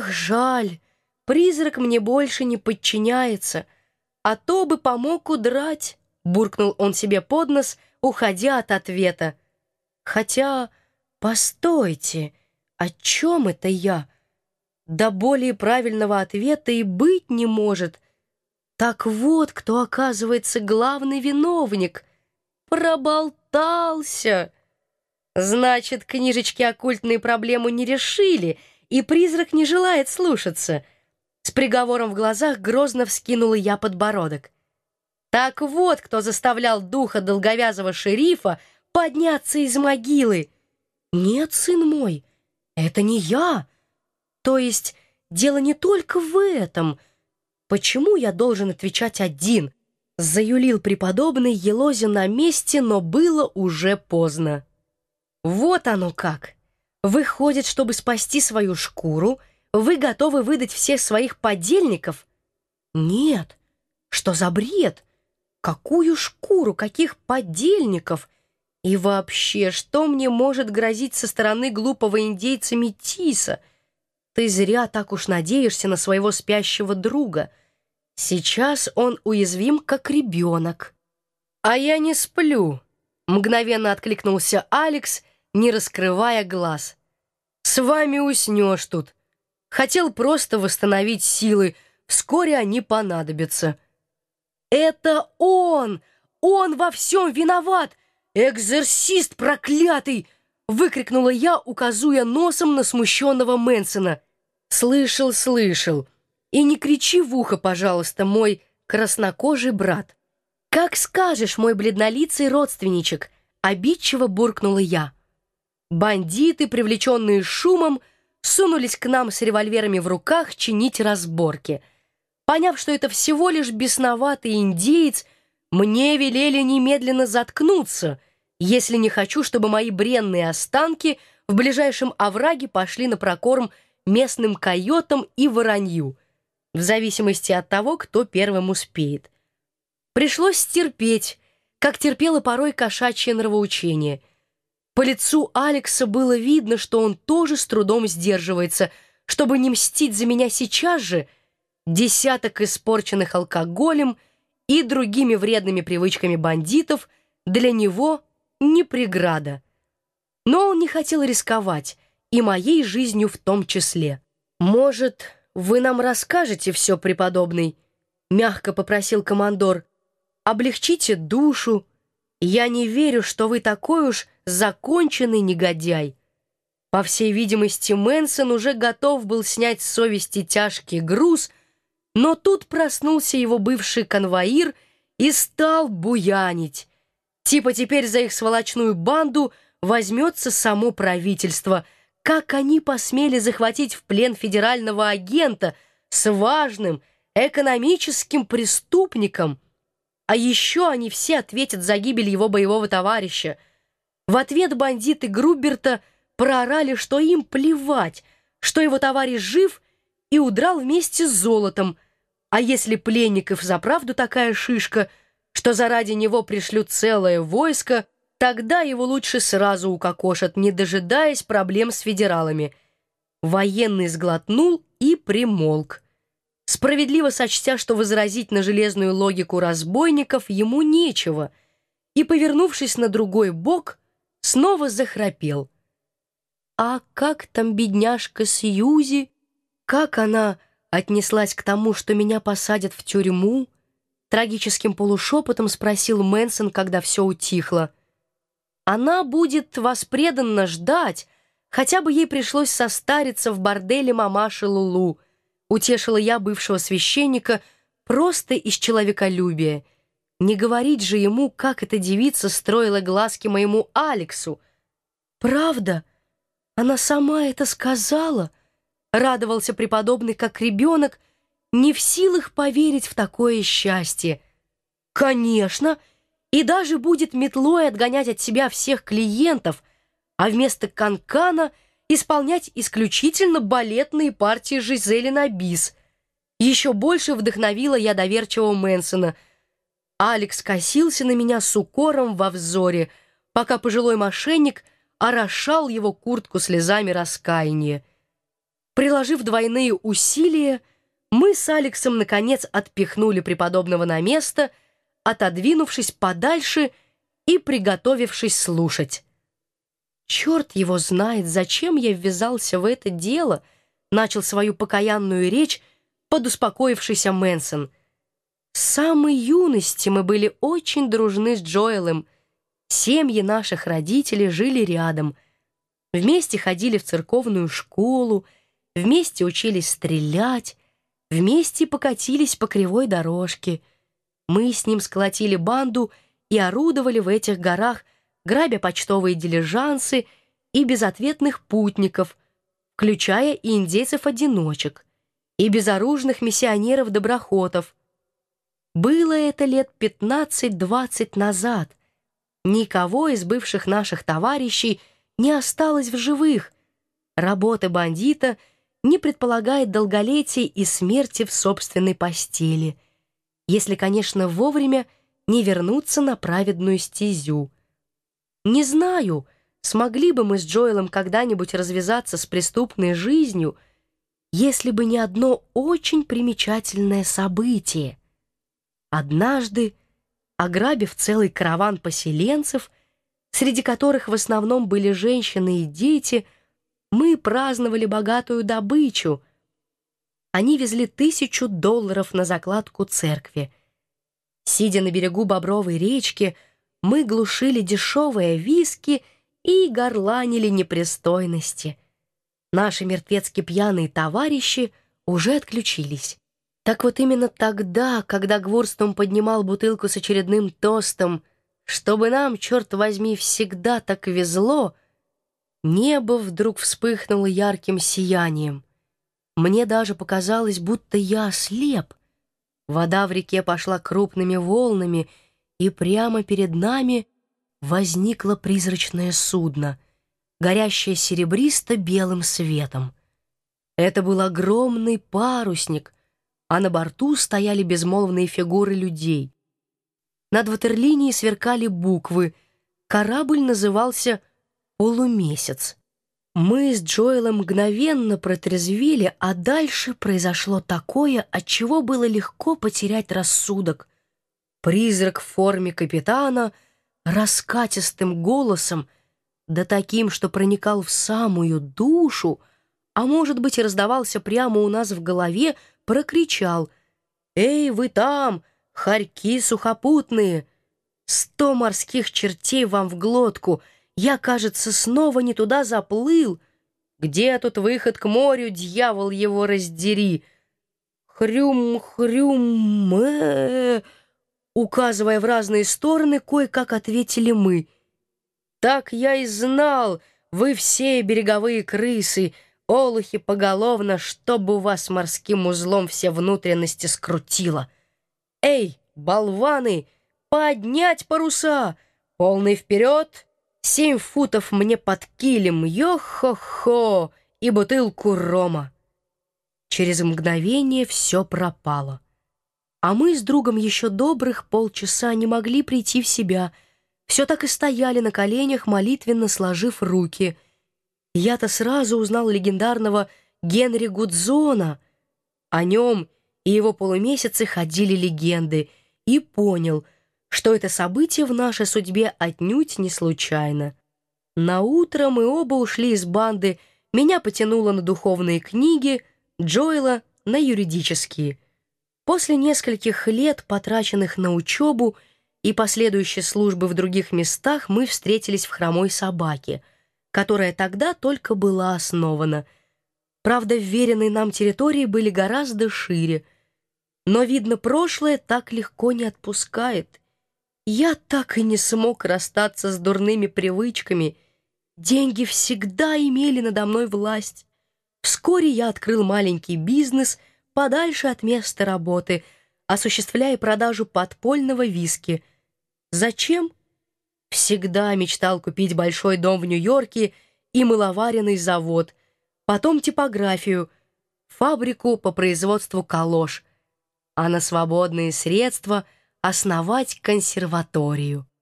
Эх, жаль, призрак мне больше не подчиняется, а то бы помог удрать, буркнул он себе под нос, уходя от ответа. Хотя, постойте, о чем это я? Да более правильного ответа и быть не может. Так вот, кто оказывается главный виновник. Проболтался. Значит, книжечки оккультные проблему не решили, и призрак не желает слушаться. С приговором в глазах грозно вскинула я подбородок. Так вот, кто заставлял духа долговязого шерифа подняться из могилы. Нет, сын мой, это не я. То есть дело не только в этом. Почему я должен отвечать один? Заюлил преподобный, елозя на месте, но было уже поздно. Вот оно как. Выходит, чтобы спасти свою шкуру, вы готовы выдать всех своих подельников? Нет. Что за бред? Какую шкуру? Каких подельников? И вообще, что мне может грозить со стороны глупого индейца Метиса? Ты зря так уж надеешься на своего спящего друга. Сейчас он уязвим, как ребенок. А я не сплю, мгновенно откликнулся Алекс, не раскрывая глаз. С вами уснешь тут. Хотел просто восстановить силы, вскоре они понадобятся. Это он! Он во всем виноват! Экзорцист проклятый! Выкрикнула я, указывая носом на смущенного Мэнсона. Слышал, слышал. И не кричи в ухо, пожалуйста, мой краснокожий брат. Как скажешь, мой бледнолицый родственничек, обидчиво буркнула я. Бандиты, привлеченные шумом, сунулись к нам с револьверами в руках чинить разборки. Поняв, что это всего лишь бесноватый индеец, мне велели немедленно заткнуться, если не хочу, чтобы мои бренные останки в ближайшем овраге пошли на прокорм местным койотам и воронью, в зависимости от того, кто первым успеет. Пришлось терпеть, как терпело порой кошачье нравоучение. По лицу Алекса было видно, что он тоже с трудом сдерживается, чтобы не мстить за меня сейчас же. Десяток испорченных алкоголем и другими вредными привычками бандитов для него не преграда. Но он не хотел рисковать, и моей жизнью в том числе. «Может, вы нам расскажете все, преподобный?» — мягко попросил командор. «Облегчите душу. Я не верю, что вы такой уж законченный негодяй». По всей видимости, Мэнсон уже готов был снять с совести тяжкий груз, но тут проснулся его бывший конвоир и стал буянить. Типа теперь за их сволочную банду возьмется само правительство. Как они посмели захватить в плен федерального агента с важным экономическим преступником? А еще они все ответят за гибель его боевого товарища. В ответ бандиты Груберта проорали, что им плевать, что его товарищ жив и удрал вместе с золотом, а если пленников заправду такая шишка, что заради него пришлют целое войско, тогда его лучше сразу укокошат, не дожидаясь проблем с федералами. Военный сглотнул и примолк, справедливо сочтя, что возразить на железную логику разбойников ему нечего, и, повернувшись на другой бок, снова захрапел. А как там бедняжка Сьюзи? Как она отнеслась к тому, что меня посадят в тюрьму? Трагическим полушепотом спросил Мэнсон, когда все утихло. Она будет воспреданно ждать, хотя бы ей пришлось состариться в борделе мамаши Лулу, утешила я бывшего священника просто из человеколюбия. Не говорить же ему, как эта девица строила глазки моему Алексу. «Правда? Она сама это сказала?» — радовался преподобный, как ребенок, не в силах поверить в такое счастье. «Конечно! И даже будет метлой отгонять от себя всех клиентов, а вместо канкана исполнять исключительно балетные партии Жизели на бис». Еще больше вдохновила я доверчивого Мэнсона. Алекс косился на меня с укором во взоре, пока пожилой мошенник орошал его куртку слезами раскаяния. Приложив двойные усилия, мы с Алексом наконец отпихнули преподобного на место, отодвинувшись подальше и приготовившись слушать. «Черт его знает, зачем я ввязался в это дело», — начал свою покаянную речь подуспокоившийся Мэнсон. «С самой юности мы были очень дружны с Джоэлом. Семьи наших родителей жили рядом. Вместе ходили в церковную школу, вместе учились стрелять, вместе покатились по кривой дорожке. Мы с ним сколотили банду и орудовали в этих горах, грабя почтовые дилижансы и безответных путников, включая и индейцев-одиночек, и безоружных миссионеров-доброхотов. Было это лет 15-20 назад. Никого из бывших наших товарищей не осталось в живых. Работа бандита не предполагает долголетия и смерти в собственной постели, если, конечно, вовремя не вернуться на праведную стезю. Не знаю, смогли бы мы с Джоэлом когда-нибудь развязаться с преступной жизнью, если бы не одно очень примечательное событие. Однажды, ограбив целый караван поселенцев, среди которых в основном были женщины и дети, мы праздновали богатую добычу. Они везли $1000 на закладку церкви. Сидя на берегу Бобровой речки, мы глушили дешевые виски и горланили непристойности. Наши мертвецки пьяные товарищи уже отключились. Так вот именно тогда, когда Гвурстом поднимал бутылку с очередным тостом, чтобы нам, черт возьми, всегда так везло, небо вдруг вспыхнуло ярким сиянием. Мне даже показалось, будто я ослеп. Вода в реке пошла крупными волнами, и прямо перед нами возникло призрачное судно, горящее серебристо-белым светом. Это был огромный парусник, а на борту стояли безмолвные фигуры людей. Над ватерлинией сверкали буквы. Корабль назывался «Полумесяц». Мы с Джоэлом мгновенно протрезвели, а дальше произошло такое, от чего было легко потерять рассудок. Призрак в форме капитана раскатистым голосом, да таким, что проникал в самую душу, а может быть и раздавался прямо у нас в голове, прокричал: «Эй, вы там, хорьки сухопутные! 100 морских чертей вам в глотку! Я, кажется, снова не туда заплыл! Где тут выход к морю, дьявол его раздери!» «Хрюм, хрюм, указывая в разные стороны, кое-как ответили мы. «Так я и знал, вы все береговые крысы, олухи поголовно, чтобы вас морским узлом все внутренности скрутило. Эй, болваны, поднять паруса! Полный вперед! 7 футов мне под килем, йо-хо-хо, и бутылку рома!» Через мгновение все пропало. А мы с другом еще добрых полчаса не могли прийти в себя, все так и стояли на коленях, молитвенно сложив руки. Я-то сразу узнал легендарного Генри Гудзона. О нем и его полумесяце ходили легенды, и понял, что это событие в нашей судьбе отнюдь не случайно. Наутро мы оба ушли из банды, меня потянуло на духовные книги, Джоэла — на юридические. После нескольких лет, потраченных на учебу и последующей службы в других местах, мы встретились в «Хромой собаке», которая тогда только была основана. Правда, вверенные нам территории были гораздо шире. Но, видно, прошлое так легко не отпускает. Я так и не смог расстаться с дурными привычками. Деньги всегда имели надо мной власть. Вскоре я открыл маленький бизнес подальше от места работы, осуществляя продажу подпольного виски. Зачем? Всегда мечтал купить большой дом в Нью-Йорке и мыловаренный завод, потом типографию, фабрику по производству калош, а на свободные средства основать консерваторию.